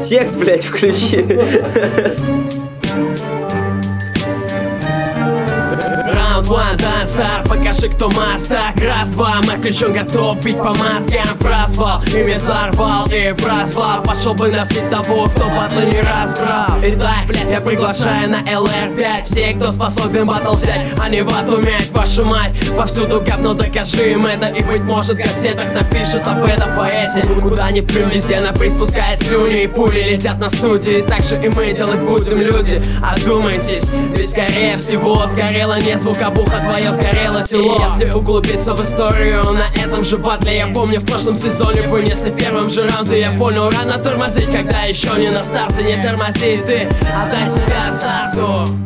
Текст, блядь, включи. Раунд 1, танцар, покажи, кто мастер. Раз, два, мы ключом готов бить по мозгам. В развал, ими взорвал и в развал. Пошел бы носить того, кто батлы не разбрал. Итак, блядь, я приглашаю на LR5. Все, кто способен батл взять, а не вату мять. Вашу мать, повсюду говно, докажи им это. И быть может в газетах напишут об этом поэте. Куда ни плюнь, везде на приз пускает слюни. И пули летят на студии, так же и мы делать будем, люди. Одумайтесь, ведь скорее всего сгорело не звуковуха, твое сгорело село. Если углубиться в историю на этом же батле, я помню, в прошлом сезоне вынесли в первом же раунде. Я понял, рано тормозить, когда еще не на старте. Не тормози ты, отдай себя азарту.